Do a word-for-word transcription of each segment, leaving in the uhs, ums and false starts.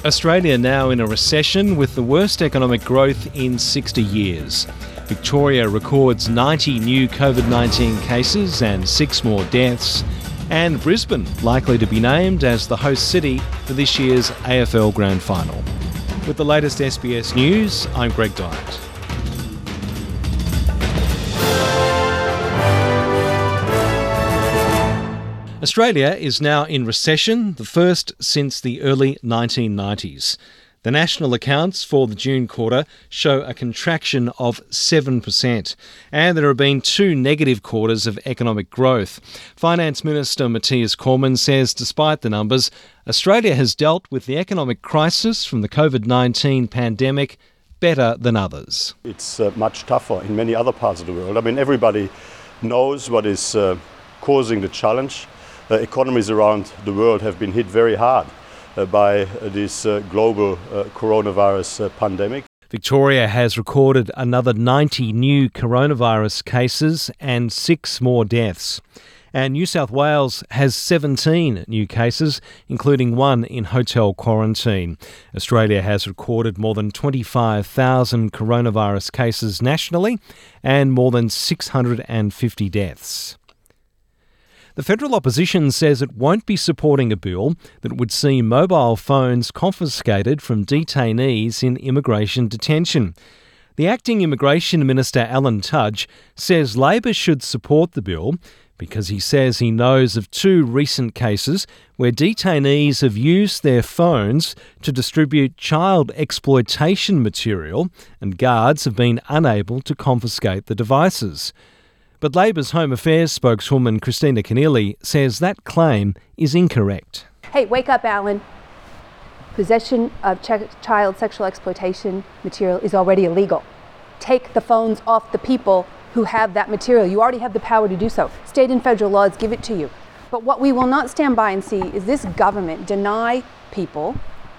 Australia now in a recession with the worst economic growth in sixty years. Victoria records ninety new covid nineteen cases and six more deaths. And Brisbane likely to be named as the host city for this year's A F L Grand Final. With the latest S B S News, I'm Greg Dyett. Australia is now in recession, the first since the early nineteen nineties. The national accounts for the June quarter show a contraction of seven percent, and there have been two negative quarters of economic growth. Finance Minister Matthias Cormann says despite the numbers, Australia has dealt with the economic crisis from the covid nineteen pandemic better than others. It's uh, much tougher in many other parts of the world. I mean, everybody knows what is uh, causing the challenge. Uh, economies around the world have been hit very hard uh, by uh, this uh, global uh, coronavirus uh, pandemic. Victoria has recorded another ninety new coronavirus cases and six more deaths. And New South Wales has seventeen new cases, including one in hotel quarantine. Australia has recorded more than twenty-five thousand coronavirus cases nationally and more than six hundred fifty deaths. The federal opposition says it won't be supporting a bill that would see mobile phones confiscated from detainees in immigration detention. The acting Immigration Minister, Alan Tudge, says Labor should support the bill because he says he knows of two recent cases where detainees have used their phones to distribute child exploitation material and guards have been unable to confiscate the devices. But Labor's Home Affairs spokeswoman Christina Keneally says that claim is incorrect. Hey, wake up, Alan. Possession of ch- child sexual exploitation material is already illegal. Take the phones off the people who have that material. You already have the power to do so. State and federal laws give it to you. But what we will not stand by and see is this government deny people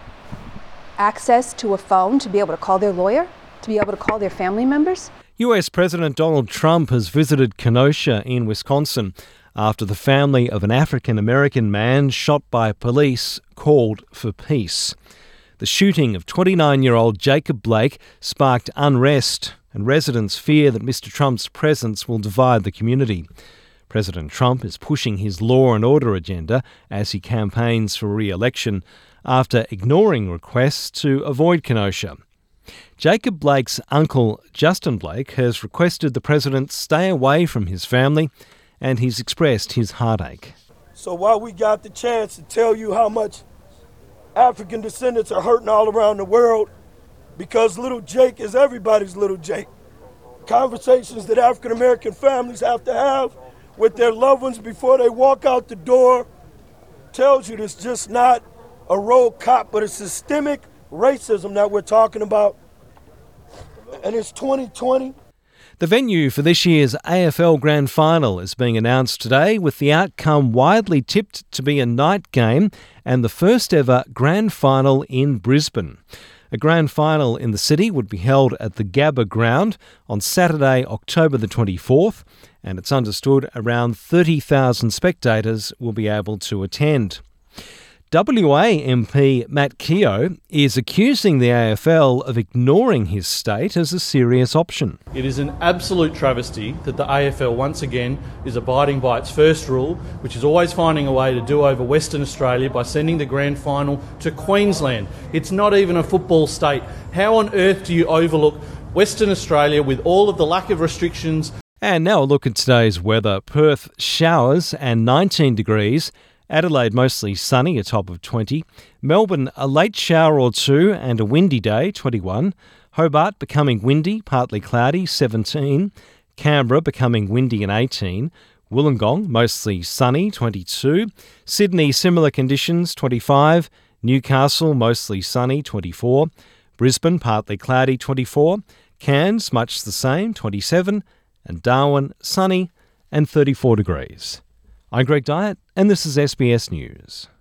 access to a phone to be able to call their lawyer, to be able to call their family members. U S President Donald Trump has visited Kenosha in Wisconsin after the family of an African-American man shot by police called for peace. The shooting of twenty-nine-year-old Jacob Blake sparked unrest, and residents fear that Mister Trump's presence will divide the community. President Trump is pushing his law and order agenda as he campaigns for re-election after ignoring requests to avoid Kenosha. Jacob Blake's uncle, Justin Blake, has requested the president stay away from his family, and he's expressed his heartache. So while we got the chance to tell you how much African descendants are hurting all around the world, because little Jake is everybody's little Jake. Conversations that African American families have to have with their loved ones before they walk out the door tells you it's just not a rogue cop, but a systemic racism that we're talking about. And it's twenty twenty. The venue for this year's A F L Grand Final is being announced today, with the outcome widely tipped to be a night game and the first ever Grand Final in Brisbane. A Grand Final in the city would be held at the Gabba Ground on Saturday, October the twenty-fourth, and it's understood around thirty thousand spectators will be able to attend. W A M P Matt Keogh is accusing the A F L of ignoring his state as a serious option. It is an absolute travesty that the A F L once again is abiding by its first rule, which is always finding a way to do over Western Australia by sending the grand final to Queensland. It's not even a football state. How on earth do you overlook Western Australia with all of the lack of restrictions? And now a look at today's weather. Perth, showers and nineteen degrees. Adelaide mostly sunny, a top of twenty. Melbourne, a late shower or two and a windy day, twenty-one. Hobart becoming windy, partly cloudy, seventeen. Canberra becoming windy and eighteen. Wollongong mostly sunny, twenty-two. Sydney, similar conditions, twenty-five. Newcastle mostly sunny, twenty-four. Brisbane partly cloudy, twenty-four. Cairns much the same, twenty-seven. And Darwin sunny and thirty-four degrees. I'm Greg Dyett, and this is S B S News.